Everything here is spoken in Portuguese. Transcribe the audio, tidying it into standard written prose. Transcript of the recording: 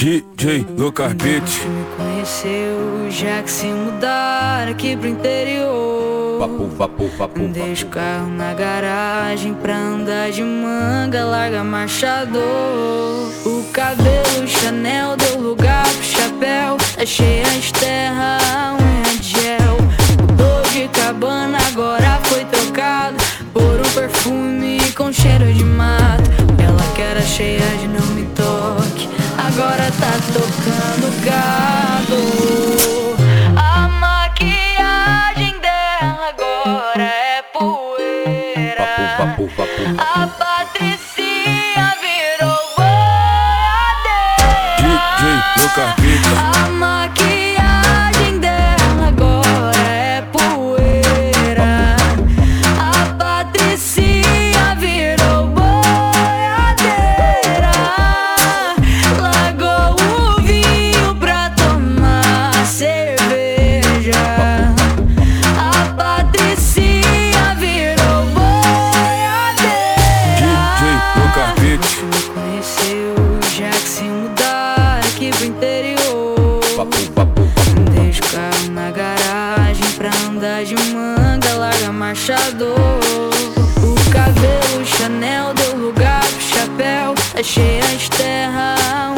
DJ Lucas Beats. Me conheceu já que se mudar aqui pro interior. Vapo. Deixa o carro na garagem pra andar de manga, larga marchador. O cabelo Chanel deu lugar pro chapéu, é cheia de terra, a unha de gel. Mudou de cabana, agora foi trocado por um perfume com cheiro de mato. Ela que era cheia de não me toque, agora tá tocando gado. A maquiagem dela agora é poeira. A Patricinha virou boiadeira. DJ Lucas Beats. A maquiagem dela agora é poeira. A Patricinha virou boiadeira. Largou o vinho pra tomar cerveja. A Patricinha virou boiadeira. DJ Lucas Beats. Me conheceu já que se mudar aqui pro interior. Deixa o carro na garagem pra andar de manga, larga marchador. O cabelo Chanel deu lugar pro chapéu, é cheia de terra,